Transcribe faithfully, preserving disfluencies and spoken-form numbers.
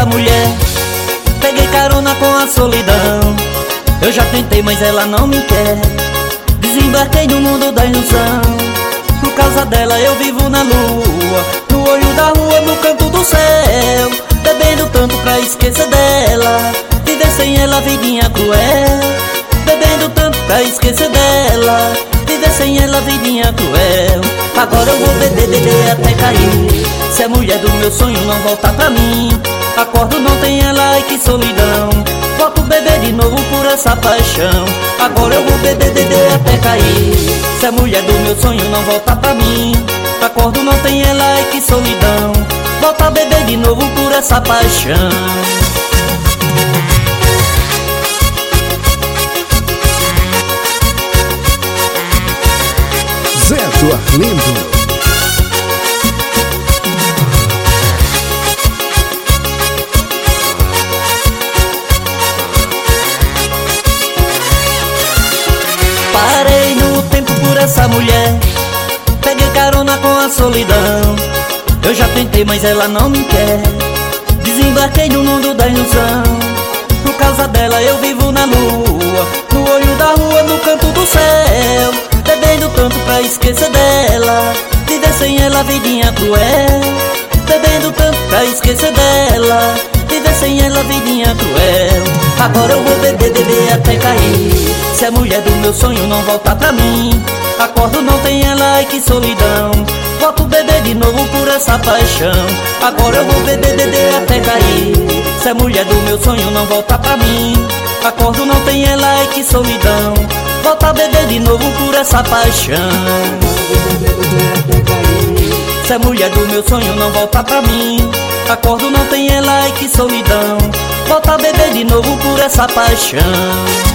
essa mulher, peguei carona com a solidão. Eu já tentei, mas ela não me quer. Desembarquei no mundo da ilusão. Por causa dela eu vivo na lua, no olho da rua, no canto do céu, bebendo tanto pra esquecer dela. Viver sem ela, vidinha cruel. Bebendo tanto pra esquecer dela. Viver sem ela, vidinha cruel. Agora eu vou beber, beber até cair. Se a mulher do meu sonho não voltar pra mim, acordo, não tem ela, ai que solidão. Volto beber de novo por essa paixão. Agora eu vou beber, beber até cair. Se a mulher do meu sonho não voltar pra mim, acordo, não tem ela, ai que solidão. Volto a beber de novo por essa paixão. Zé do Arlindo. Parei no tempo por essa mulher, peguei carona com a solidão. Eu já tentei, mas ela não me quer. Desembarquei no mundo da ilusão. Por causa dela eu vivo na lua, no olho da rua, no canto do céu, bebendo tanto pra esquecer dela. Viver sem ela, vidinha cruel. Bebendo tanto pra esquecer dela. Viver sem ela, vidinha cruel. Agora eu vou beber, beber até cair. Se a mulher do meu sonho não voltar pra mim, acordo, não tem ela, ai que solidão. Volto beber de novo por essa paixão. Agora eu vou beber, beber até cair. Se a mulher do meu sonho não voltar pra mim, acordo, não tem ela, ai que solidão. Volto a beber de novo por essa paixão. Se a mulher do meu sonho não voltar pra mim, acordo, não tem ela, ai que solidão. Volto a beber de novo por essa paixão.